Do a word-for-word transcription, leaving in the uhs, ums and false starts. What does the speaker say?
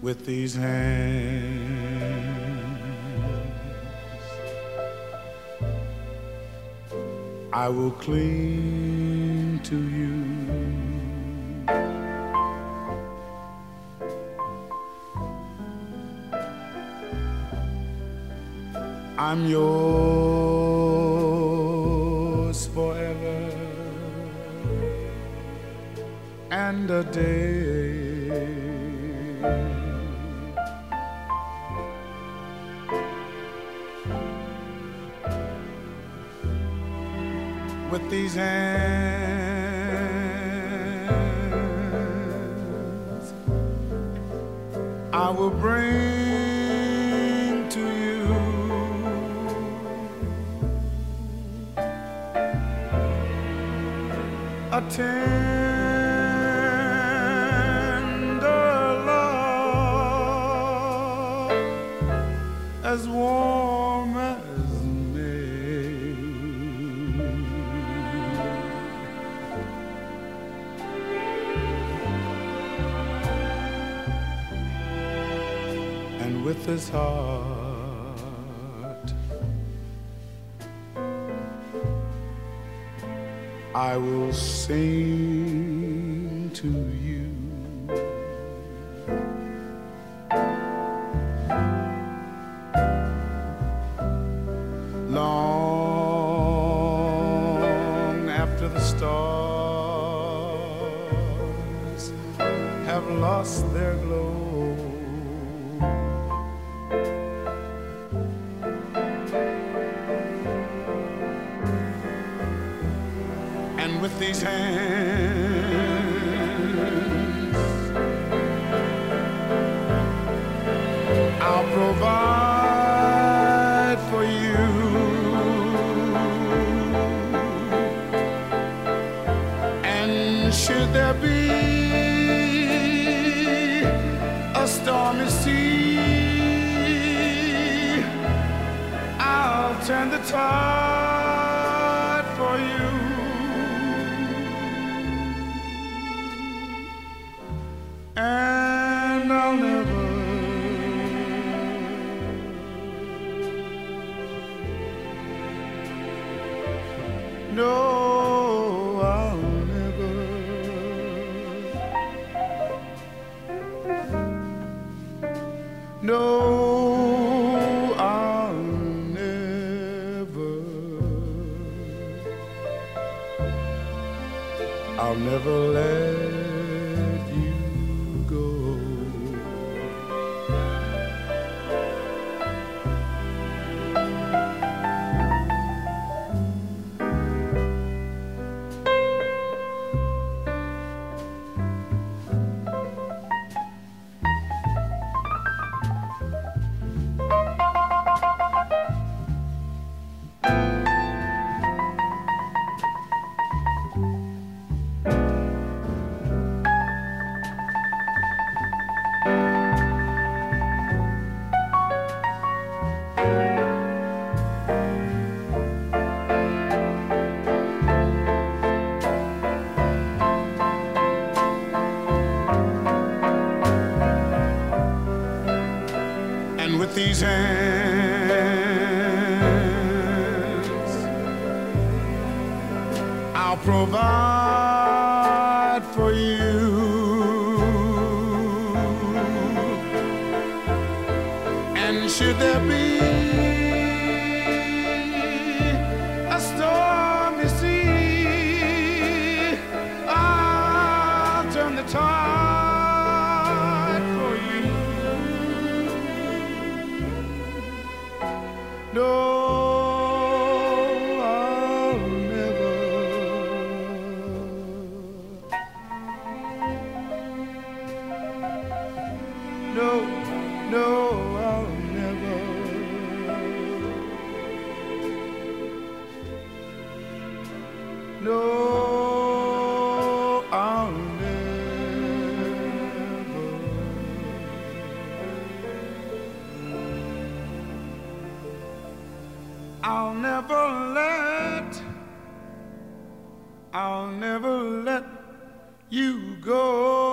with these hands. I will cling to you. I'm yours forever and a day. With these hands, I will bring to you a tender love as warm as with this heart I will sing to you. Long after the stars have lost their glow, with these hands I'll provide for you. And should there be a stormy sea, I'll turn the tide for you. And I'll never, no, I'll never, no, I'll never, I'll never let with these hands I'll provide for you. And should there be a stormy sea, I'll turn the tide for you. No, I'll never, no, no, I'll never, no, I'll never, I'll never let, I'll never let you go.